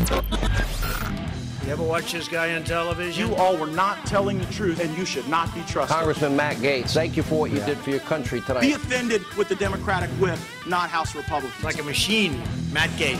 You ever watch this guy on television? You all were not telling the truth, and you should not be trusted. Congressman Matt Gaetz, thank you for what you did for your country tonight. Be offended with the Democratic whip, not House Republicans. Like a machine, Matt Gaetz.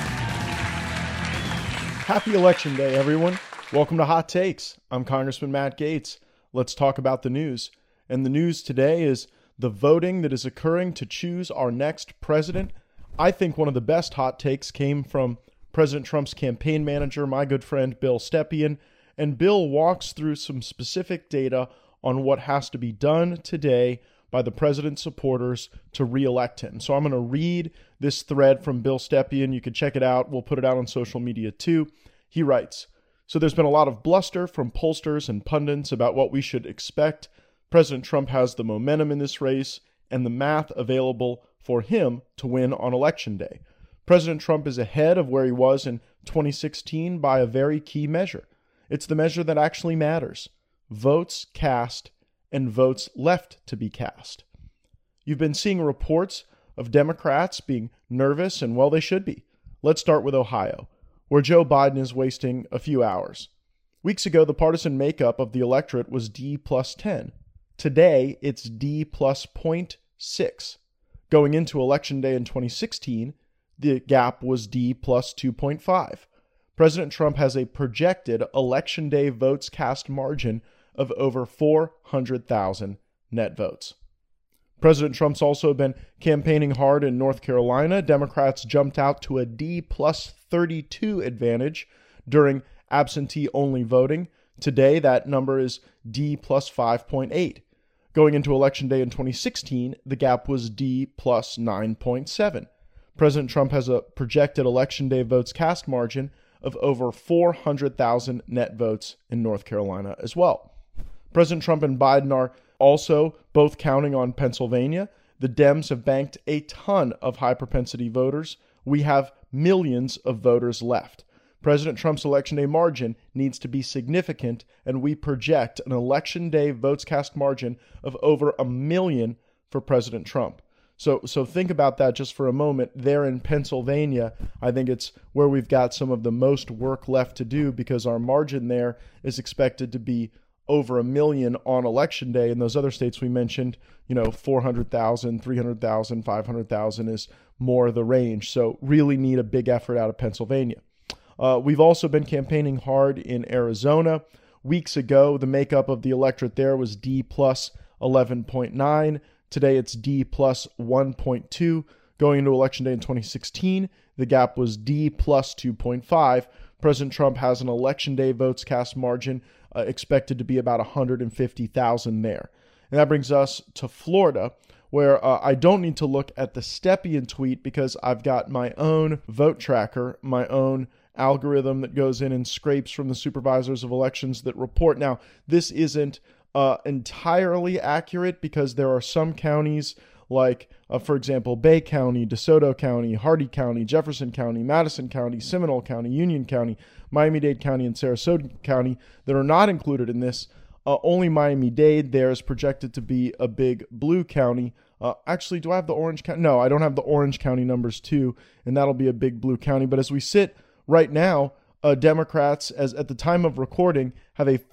Happy Election Day, everyone. Welcome to Hot Takes. I'm Congressman Matt Gaetz. Let's talk about the news. And the news today is the voting that is occurring to choose our next president. I think one of the best hot takes came from President Trump's campaign manager, my good friend Bill Stepien, and Bill walks through some specific data on what has to be done today by the president's supporters to re-elect him. So I'm going to read this thread from Bill Stepien. You can check it out. We'll put it out on social media too. He writes, so there's been a lot of bluster from pollsters and pundits about what we should expect. President Trump has the momentum in this race and the math available for him to win on Election Day. President Trump is ahead of where he was in 2016 by a very key measure. It's the measure that actually matters: votes cast and votes left to be cast. You've been seeing reports of Democrats being nervous, and well, they should be. Let's start with Ohio, where Joe Biden is wasting a few hours. Weeks ago, the partisan makeup of the electorate was D plus 10. Today, it's D plus 0.6. Going into Election Day in 2016, the gap was D plus 2.5. President Trump has a projected Election Day votes cast margin of over 400,000 net votes. President Trump's also been campaigning hard in North Carolina. Democrats jumped out to a D plus 32 advantage during absentee-only voting. Today, that number is D plus 5.8. Going into Election Day in 2016, the gap was D plus 9.7. President Trump has a projected Election Day votes cast margin of over 400,000 net votes in North Carolina as well. President Trump and Biden are also both counting on Pennsylvania. The Dems have banked a ton of high-propensity voters. We have millions of voters left. President Trump's Election Day margin needs to be significant, and we project an Election Day votes cast margin of over 1 million for President Trump. So think about that just for a moment. There in Pennsylvania, I think it's where we've got some of the most work left to do, because our margin there is expected to be over 1 million on Election Day. In those other states we mentioned, 400,000, 300,000, 500,000 is more the range. So really need a big effort out of Pennsylvania. We've also been campaigning hard in Arizona. Weeks ago, the makeup of the electorate there was D plus 11.9. Today, it's D plus 1.2. Going into Election Day in 2016, the gap was D plus 2.5. President Trump has an Election Day votes cast margin expected to be about 150,000 there. And that brings us to Florida, where I don't need to look at the Stepien tweet because I've got my own vote tracker, my own algorithm that goes in and scrapes from the supervisors of elections that report. Now, this isn't entirely accurate because there are some counties like, for example, Bay County, DeSoto County, Hardee County, Jefferson County, Madison County, Seminole County, Union County, Miami-Dade County, and Sarasota County that are not included in this. Only Miami-Dade there is projected to be a big blue county. Actually, do I have the Orange County? No, I don't have the Orange County numbers too, and that'll be a big blue county. But as we sit right now, Democrats, as at the time of recording, have a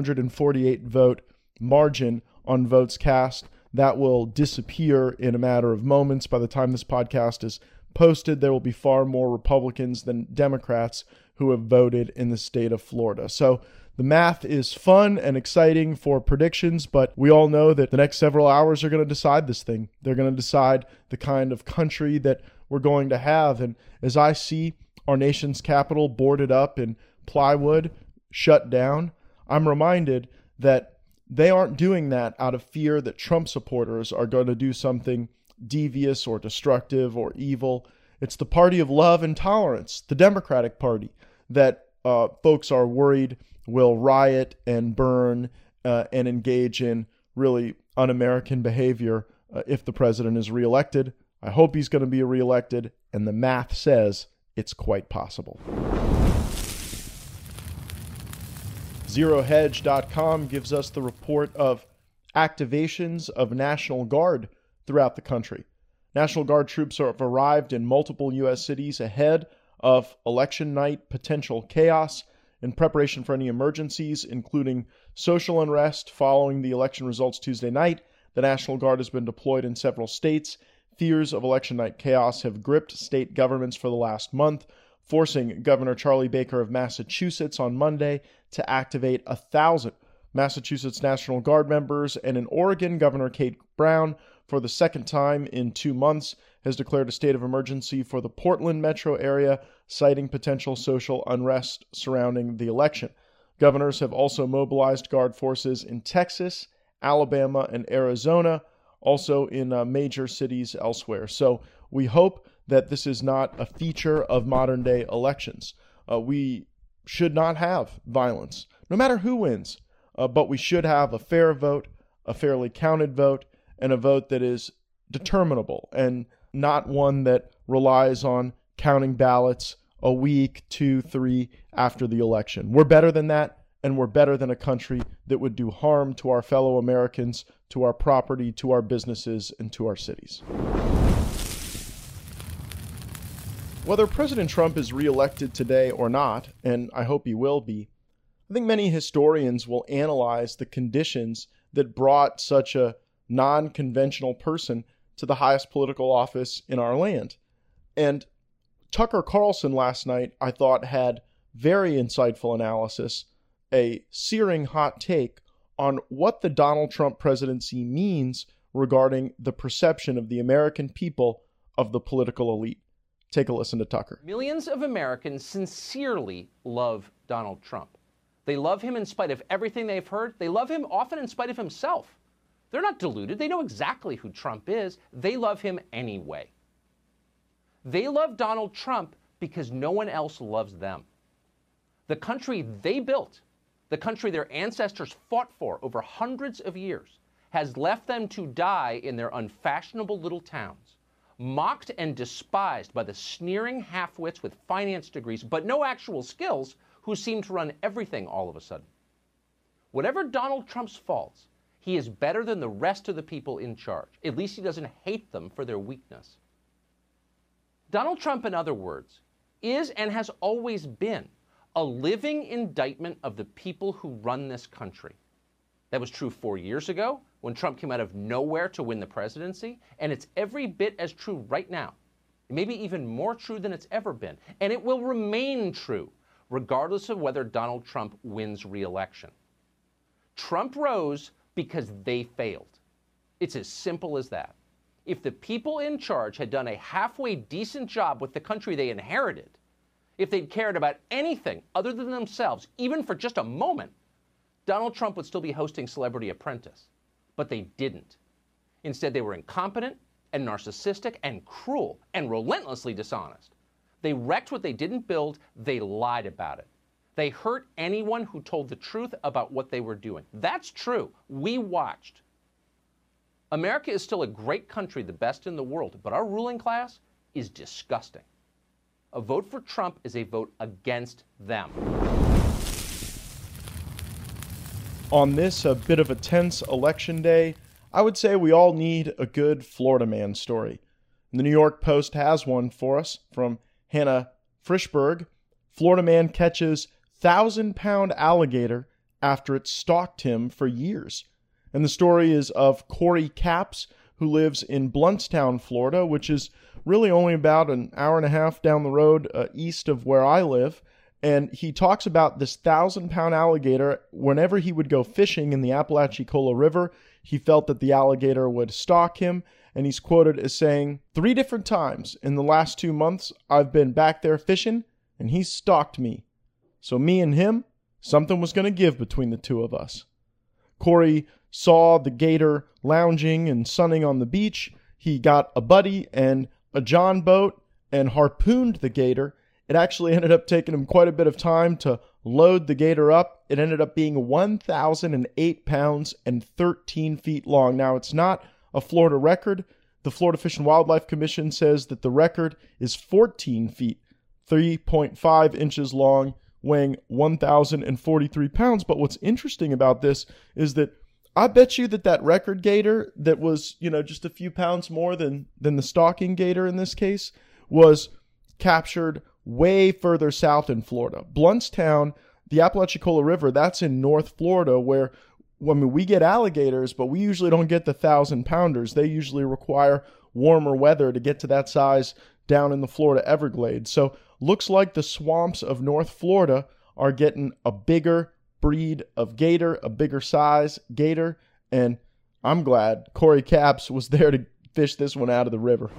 548 vote margin on votes cast. That will disappear in a matter of moments. By the time this podcast is posted, there will be far more Republicans than Democrats who have voted in the state of Florida. So the math is fun and exciting for predictions, but we all know that the next several hours are going to decide this thing. They're going to decide the kind of country that we're going to have. And as I see our nation's capital boarded up in plywood, shut down, I'm reminded that they aren't doing that out of fear that Trump supporters are going to do something devious or destructive or evil. It's the party of love and tolerance, the Democratic Party, that folks are worried will riot and burn and engage in really un-American behavior if the president is reelected. I hope he's going to be reelected, and the math says it's quite possible. ZeroHedge.com gives us the report of activations of National Guard throughout the country. National Guard troops have arrived in multiple U.S. cities ahead of election night potential chaos in preparation for any emergencies, including social unrest following the election results Tuesday night. The National Guard has been deployed in several states. Fears of election night chaos have gripped state governments for the last month, forcing Governor Charlie Baker of Massachusetts on Monday to activate 1,000 Massachusetts National Guard members, and in Oregon, Governor Kate Brown, for the second time in 2 months, has declared a state of emergency for the Portland metro area, citing potential social unrest surrounding the election. Governors have also mobilized Guard forces in Texas, Alabama, and Arizona, also in major cities elsewhere. So we hope that this is not a feature of modern-day elections. We should not have violence, no matter who wins, but we should have a fair vote, a fairly counted vote, and a vote that is determinable and not one that relies on counting ballots a week, 2, 3 after the election. We're better than that, and we're better than a country that would do harm to our fellow Americans, to our property, to our businesses, and to our cities. Whether President Trump is reelected today or not, and I hope he will be, I think many historians will analyze the conditions that brought such a non-conventional person to the highest political office in our land. And Tucker Carlson last night, I thought, had very insightful analysis, a searing hot take on what the Donald Trump presidency means regarding the perception of the American people of the political elite. Take a listen to Tucker. Millions of Americans sincerely love Donald Trump. They love him in spite of everything they've heard. They love him often in spite of himself. They're not deluded. They know exactly who Trump is. They love him anyway. They love Donald Trump because no one else loves them. The country they built, the country their ancestors fought for over hundreds of years, has left them to die in their unfashionable little towns, mocked and despised by the sneering half-wits with finance degrees but no actual skills who seem to run everything all of a sudden. Whatever Donald Trump's faults, he is better than the rest of the people in charge. At least he doesn't hate them for their weakness. Donald Trump, in other words, is and has always been a living indictment of the people who run this country. That was true 4 years ago when Trump came out of nowhere to win the presidency, and it's every bit as true right now. Maybe even more true than it's ever been. And it will remain true regardless of whether Donald Trump wins re-election. Trump rose because they failed. It's as simple as that. If the people in charge had done a halfway decent job with the country they inherited, if they'd cared about anything other than themselves, even for just a moment, Donald Trump would still be hosting Celebrity Apprentice. But they didn't. Instead, they were incompetent and narcissistic and cruel and relentlessly dishonest. They wrecked what they didn't build. They lied about it. They hurt anyone who told the truth about what they were doing. That's true. We watched. America is still a great country, the best in the world, but our ruling class is disgusting. A vote for Trump is a vote against them. On this, a bit of a tense election day, I would say we all need a good Florida man story. The New York Post has one for us from Hannah Frischberg. Florida man catches 1,000-pound alligator after it stalked him for years. And the story is of Corey Capps, who lives in Bluntstown, Florida, which is really only about an hour and a half down the road east of where I live. And he talks about this 1,000-pound alligator. Whenever he would go fishing in the Apalachicola River, he felt that the alligator would stalk him. And he's quoted as saying, 3 different times in the last 2 months, I've been back there fishing, and he stalked me. So me and him, something was going to give between the two of us. Corey saw the gator lounging and sunning on the beach. He got a buddy and a John boat and harpooned the gator. It actually ended up taking him quite a bit of time to load the gator up. It ended up being 1,008 pounds and 13 feet long. Now, it's not a Florida record. The Florida Fish and Wildlife Commission says that the record is 14 feet, 3.5 inches long, weighing 1,043 pounds. But what's interesting about this is that I bet you that record gator that was, just a few pounds more than the stalking gator in this case was captured way further south in Florida. Bluntstown, the Apalachicola River, that's in North Florida, where we get alligators, but we usually don't get the 1,000-pounders. They usually require warmer weather to get to that size down in the Florida Everglades. So looks like the swamps of North Florida are getting a bigger breed of gator, a bigger size gator, and I'm glad Corey Capps was there to fish this one out of the river.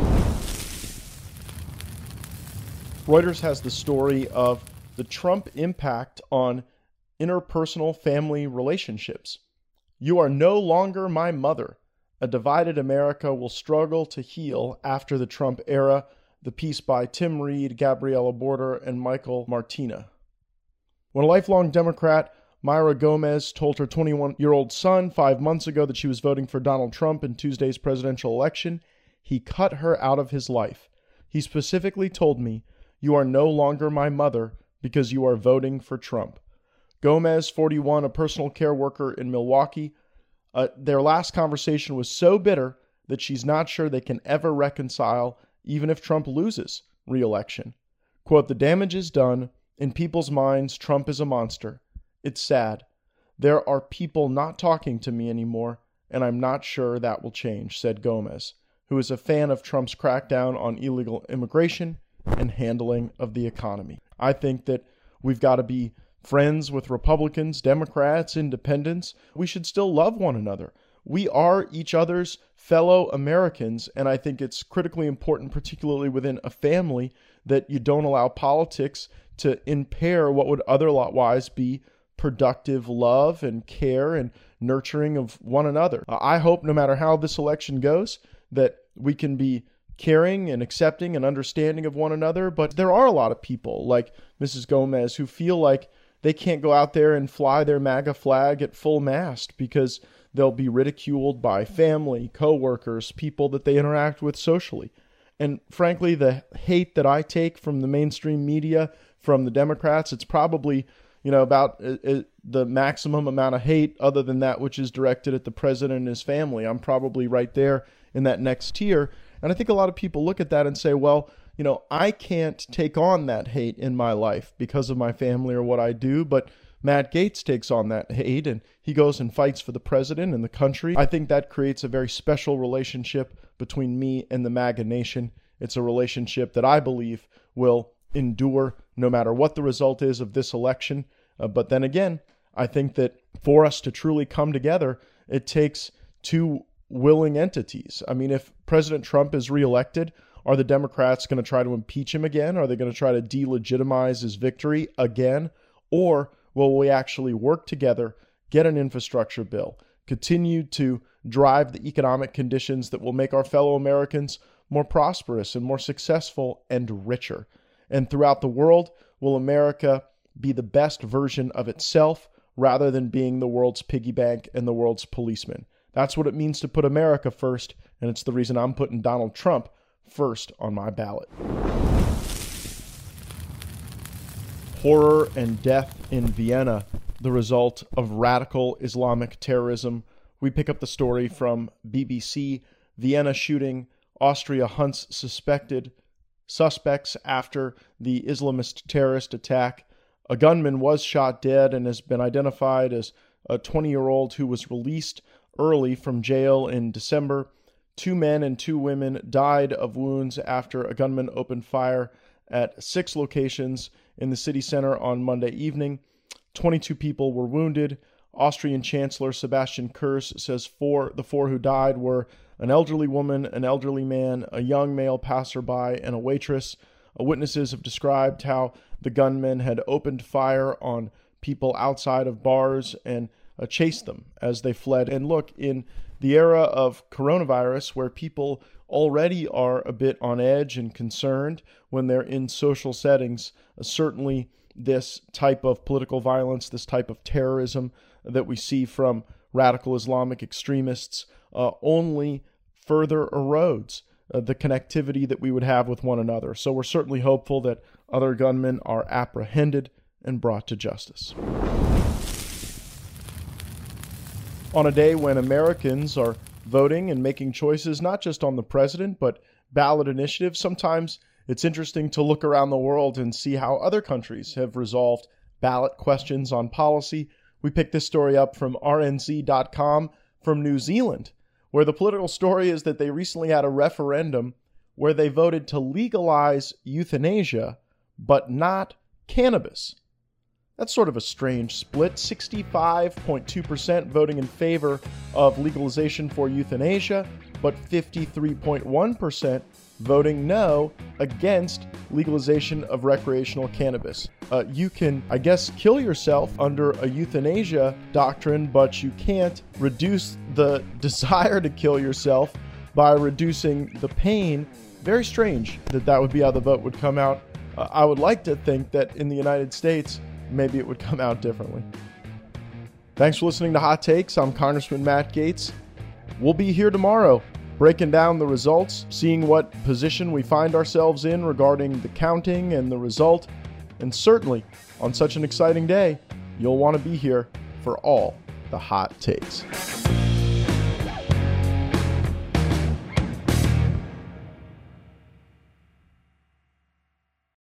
Reuters has the story of the Trump impact on interpersonal family relationships. You are no longer my mother. A divided America will struggle to heal after the Trump era. The piece by Tim Reed, Gabriella Border, and Michael Martina. When a lifelong Democrat, Myra Gomez, told her 21-year-old son 5 months ago that she was voting for Donald Trump in Tuesday's presidential election, he cut her out of his life. He specifically told me, "You are no longer my mother because you are voting for Trump." Gomez, 41, a personal care worker in Milwaukee, their last conversation was so bitter that she's not sure they can ever reconcile even if Trump loses re-election. Quote, "The damage is done. In people's minds, Trump is a monster. It's sad. There are people not talking to me anymore, and I'm not sure that will change," said Gomez, who is a fan of Trump's crackdown on illegal immigration and handling of the economy. I think that we've got to be friends with Republicans, Democrats, independents. We should still love one another. We are each other's fellow Americans, and I think it's critically important, particularly within a family, that you don't allow politics to impair what would otherwise be productive love and care and nurturing of one another. I hope no matter how this election goes, that we can be caring and accepting and understanding of one another. But there are a lot of people like Mrs. Gomez who feel like they can't go out there and fly their MAGA flag at full mast because they'll be ridiculed by family, coworkers, people that they interact with socially. And frankly, the hate that I take from the mainstream media, from the Democrats, it's probably, about the maximum amount of hate other than that which is directed at the president and his family. I'm probably right there in that next tier. And I think a lot of people look at that and say, well, I can't take on that hate in my life because of my family or what I do, but Matt Gaetz takes on that hate and he goes and fights for the president and the country. I think that creates a very special relationship between me and the MAGA nation. It's a relationship that I believe will endure no matter what the result is of this election. But then again, I think that for us to truly come together, it takes two willing entities. I mean, if President Trump is reelected, are the Democrats going to try to impeach him again? Are they going to try to delegitimize his victory again? Or will we actually work together, get an infrastructure bill, continue to drive the economic conditions that will make our fellow Americans more prosperous and more successful and richer? And throughout the world, will America be the best version of itself rather than being the world's piggy bank and the world's policeman? That's what it means to put America first, and it's the reason I'm putting Donald Trump first on my ballot. Horror and death in Vienna, the result of radical Islamic terrorism. We pick up the story from BBC. Vienna shooting, Austria hunts suspects after the Islamist terrorist attack. A gunman was shot dead and has been identified as a 20-year-old who was released early from jail in December. 2 men and 2 women died of wounds after a gunman opened fire at 6 locations in the city center on Monday evening. 22 people were wounded. Austrian Chancellor Sebastian Kurz says the four who died were an elderly woman, an elderly man, a young male passerby, and a waitress. Witnesses have described how the gunman had opened fire on people outside of bars and chased them as they fled. And look, in the era of coronavirus, where people already are a bit on edge and concerned when they're in social settings, certainly this type of political violence, this type of terrorism that we see from radical Islamic extremists only further erodes the connectivity that we would have with one another. So we're certainly hopeful that other gunmen are apprehended and brought to justice. On a day when Americans are voting and making choices not just on the president, but ballot initiatives, sometimes It's interesting to look around the world and see how other countries have resolved ballot questions on policy. We picked this story up from rnz.com from New Zealand, where the political story is that they recently had a referendum where they voted to legalize euthanasia, but not cannabis. That's sort of a strange split. 65.2% voting in favor of legalization for euthanasia, but 53.1% voting no against legalization of recreational cannabis. You can, I guess, kill yourself under a euthanasia doctrine, but you can't reduce the desire to kill yourself by reducing the pain. Very strange that would be how the vote would come out. I would like to think that in the United States, maybe it would come out differently. Thanks for listening to Hot Takes. I'm Congressman Matt Gaetz. We'll be here tomorrow breaking down the results, seeing what position we find ourselves in regarding the counting and the result. And certainly, on such an exciting day, you'll want to be here for all the hot takes.